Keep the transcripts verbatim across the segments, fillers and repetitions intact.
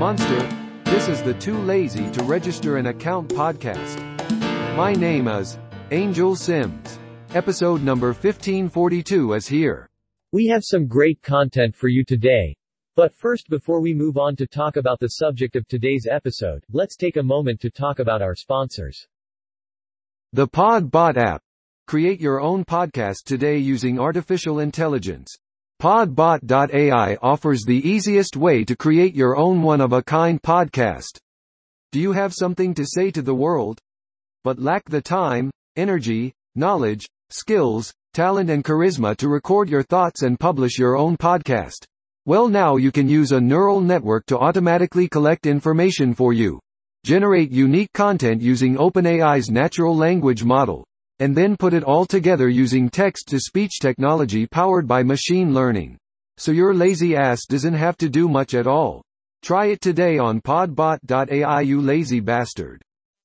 Monster, this is the Too Lazy to Register an Account podcast. My name is Angel Sims. Episode number fifteen forty-two is here. We have some great content for you today. But first, before we move on to talk about the subject of today's episode, let's take a moment to talk about our sponsors. The PodBot app. Create your own podcast today using artificial intelligence. PodBot dot A I offers the easiest way to create your own one-of-a-kind podcast. Do you have something to say to the world, but lack the time, energy, knowledge, skills, talent and charisma to record your thoughts and publish your own podcast? Well, now you can use a neural network to automatically collect information for you, generate unique content using OpenAI's natural language model, and then put it all together using text-to-speech technology powered by machine learning. So your lazy ass doesn't have to do much at all. Try it today on PodBot dot A I, you lazy bastard.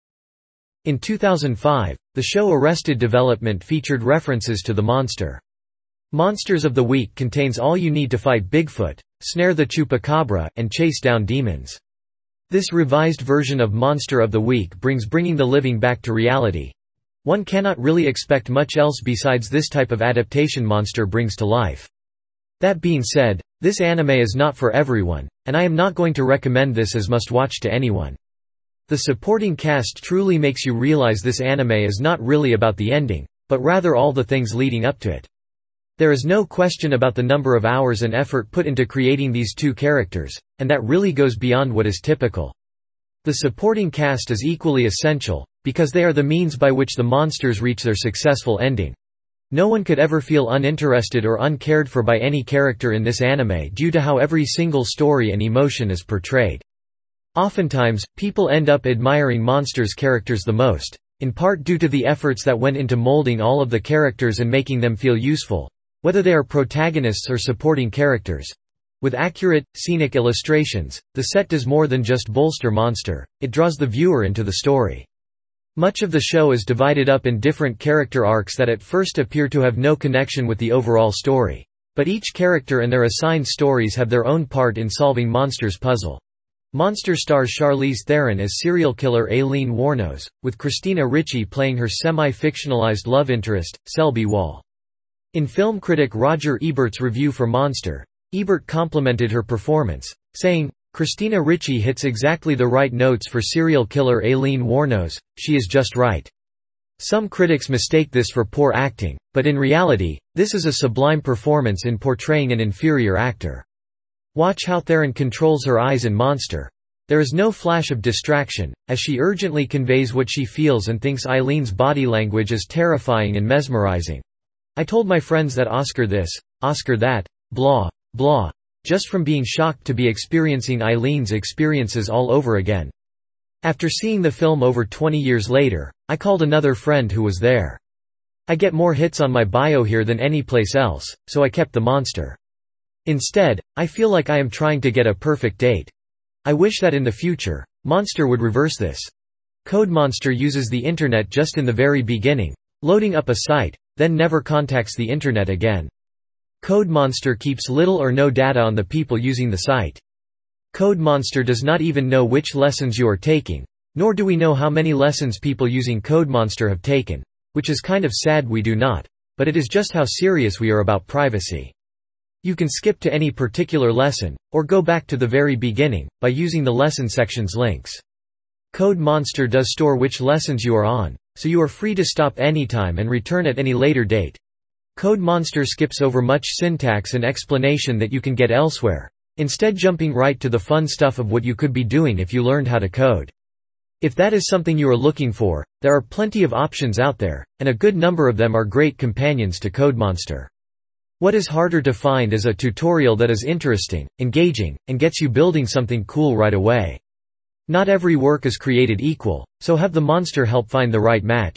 In two thousand five, the show Arrested Development featured references to the monster. Monsters of the Week contains all you need to fight Bigfoot, snare the Chupacabra, and chase down demons. This revised version of Monster of the Week brings bringing the living back to reality. One cannot really expect much else besides this type of adaptation Monster brings to life. That being said, this anime is not for everyone, and I am not going to recommend this as must-watch to anyone. The supporting cast truly makes you realize this anime is not really about the ending, but rather all the things leading up to it. There is no question about the number of hours and effort put into creating these two characters, and that really goes beyond what is typical. The supporting cast is equally essential, because they are the means by which the monsters reach their successful ending. No one could ever feel uninterested or uncared for by any character in this anime due to how every single story and emotion is portrayed. Oftentimes, people end up admiring Monster's characters the most, in part due to the efforts that went into molding all of the characters and making them feel useful, whether they are protagonists or supporting characters. With accurate, scenic illustrations, the set does more than just bolster Monster, it draws the viewer into the story. Much of the show is divided up in different character arcs that at first appear to have no connection with the overall story. But each character and their assigned stories have their own part in solving Monster's puzzle. Monster stars Charlize Theron as serial killer Aileen Wuornos, with Christina Ricci playing her semi-fictionalized love interest, Selby Wall. In film critic Roger Ebert's review for Monster, Ebert complimented her performance, saying, "Christina Ricci hits exactly the right notes for serial killer Aileen Wuornos, she is just right." Some critics mistake this for poor acting, but in reality, this is a sublime performance in portraying an inferior actor. Watch how Theron controls her eyes in Monster. There is no flash of distraction, as she urgently conveys what she feels and thinks. Eileen's body language is terrifying and mesmerizing. I told my friends that Oscar this, Oscar that, blah, blah, just from being shocked to be experiencing Eileen's experiences all over again. After seeing the film over twenty years later, I called another friend who was there. I get more hits on my bio here than any place else, so I kept the Monster. Instead, I feel like I am trying to get a perfect date. I wish that in the future, Monster would reverse this. CodeMonster uses the internet just in the very beginning, loading up a site, then never contacts the internet again. CodeMonster keeps little or no data on the people using the site. CodeMonster does not even know which lessons you are taking, nor do we know how many lessons people using CodeMonster have taken, which is kind of sad we do not, but it is just how serious we are about privacy. You can skip to any particular lesson, or go back to the very beginning, by using the lesson section's links. CodeMonster does store which lessons you are on, so you are free to stop anytime and return at any later date. CodeMonster skips over much syntax and explanation that you can get elsewhere, instead jumping right to the fun stuff of what you could be doing if you learned how to code. If that is something you are looking for, there are plenty of options out there, and a good number of them are great companions to CodeMonster. What is harder to find is a tutorial that is interesting, engaging, and gets you building something cool right away. Not every work is created equal, so have the Monster help find the right match.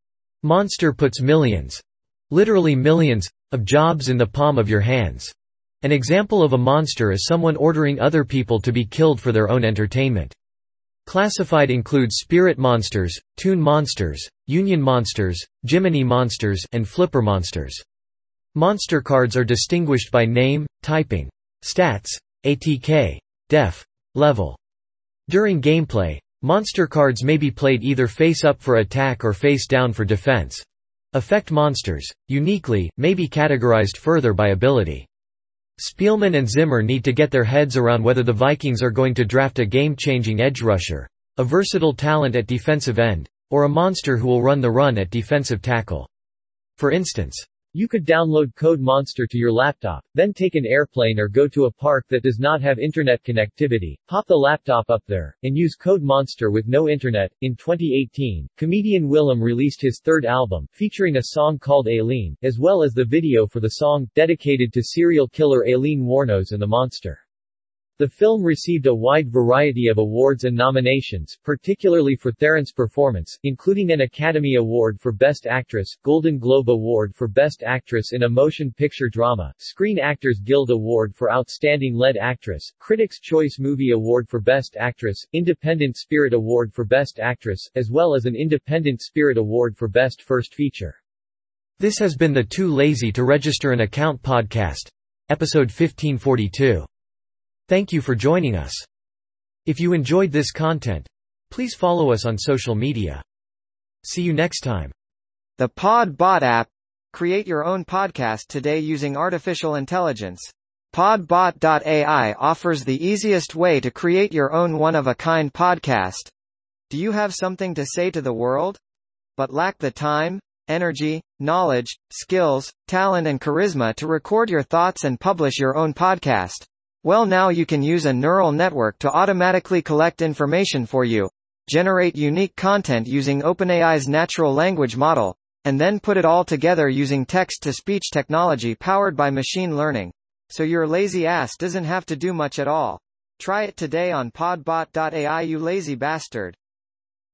Monster puts millions, literally millions, of jobs in the palm of your hands. An example of a monster is someone ordering other people to be killed for their own entertainment. Classified includes spirit monsters, toon monsters, union monsters, Jiminy monsters, and flipper monsters. Monster cards are distinguished by name, typing, stats, A T K, def, level, During gameplay, monster cards may be played either face-up for attack or face-down for defense. Effect monsters, uniquely, may be categorized further by ability. Spielman and Zimmer need to get their heads around whether the Vikings are going to draft a game-changing edge rusher, a versatile talent at defensive end, or a monster who will run the run at defensive tackle. For instance, you could download Code Monster to your laptop, then take an airplane or go to a park that does not have internet connectivity, pop the laptop up there, and use Code Monster with no internet. In twenty eighteen, comedian Willem released his third album, featuring a song called Aileen, as well as the video for the song, dedicated to serial killer Aileen Wuornos and the monster. The film received a wide variety of awards and nominations, particularly for Theron's performance, including an Academy Award for Best Actress, Golden Globe Award for Best Actress in a Motion Picture Drama, Screen Actors Guild Award for Outstanding Lead Actress, Critics' Choice Movie Award for Best Actress, Independent Spirit Award for Best Actress, as well as an Independent Spirit Award for Best First Feature. This has been the Too Lazy to Register an Account podcast, episode fifteen forty-two. Thank you for joining us. If you enjoyed this content, please follow us on social media. See you next time. The PodBot app. Create your own podcast today using artificial intelligence. PodBot dot A I offers the easiest way to create your own one-of-a-kind podcast. Do you have something to say to the world, but lack the time, energy, knowledge, skills, talent and charisma to record your thoughts and publish your own podcast? Well, now you can use a neural network to automatically collect information for you, generate unique content using OpenAI's natural language model, and then put it all together using text-to-speech technology powered by machine learning. So your lazy ass doesn't have to do much at all. Try it today on PodBot dot A I, you lazy bastard.